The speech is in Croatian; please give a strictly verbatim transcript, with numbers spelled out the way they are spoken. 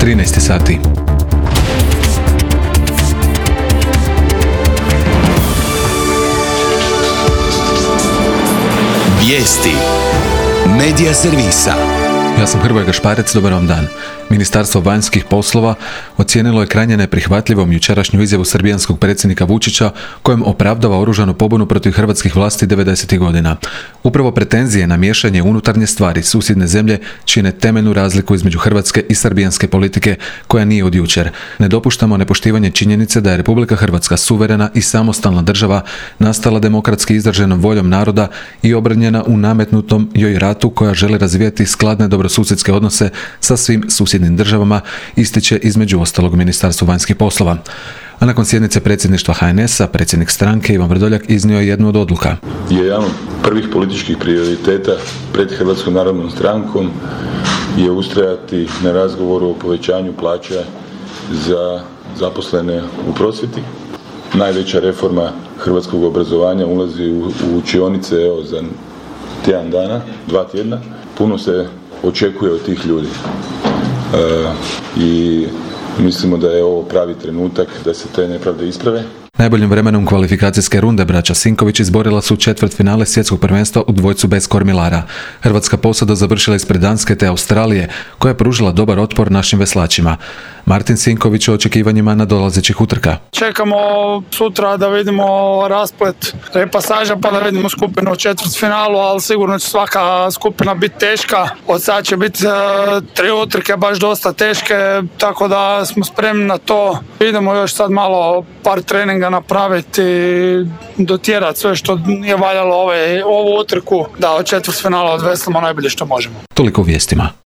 trinaest sati. Vijesti Medija servisa. Ja sam Hrvoje Gašparec, dobar vam dan. Ministarstvo vanjskih poslova ocijenilo je krajnje neprihvatljivom jučerašnju izjavu srbijanskog predsjednika Vučića kojem opravdava oružanu pobunu protiv hrvatskih vlasti devedesetih godina. Upravo pretenzije na miješanje unutarnje stvari susjedne zemlje čine temeljnu razliku između hrvatske i srbijanske politike koja nije od jučer. Ne dopuštamo nepoštivanje činjenice da je Republika Hrvatska suverena i samostalna država nastala demokratski izraženom voljom naroda i obranjena u nametnutom joj ratu koja želi razvijati skladne dobrosusjedske odnose sa svim susjednim državama, ističe između ostalog Ministarstvo vanjskih poslova. A nakon sjednice predsjedništva ha en es a, predsjednik stranke Ivan Vrdoljak iznio je jednu od odluka. Je jedan od prvih političkih prioriteta pred Hrvatskom narodnom strankom je ustrajati na razgovoru o povećanju plaća za zaposlene u prosvjeti. Najveća reforma hrvatskog obrazovanja ulazi u, u učionice evo, za tjedan dana, dva tjedna. Puno se očekuje od tih ljudi. E, I mislimo da je ovo pravi trenutak da se te nepravde isprave. Najboljim vremenom kvalifikacijske runde braća Sinković izborila su četvrtfinale svjetskog prvenstva u dvojcu bez kormilara. Hrvatska posada završila ispred Danske te Australije, koja je pružila dobar otpor našim veslačima. Martin Sinković o očekivanjima nadolazećih utrka. Čekamo sutra da vidimo rasplet repasaža pa da vidimo skupinu u četvrtfinalu, ali sigurno će svaka skupina biti teška. Od sad će biti uh, tri utrke baš dosta teške, tako da smo spremni na to. Idemo još sad malo par treninga napraviti, dotjerati sve što nije valjalo ove, ovu utrku, da od četvrtfinala odveslamo najbolje što možemo. Toliko u vijestima.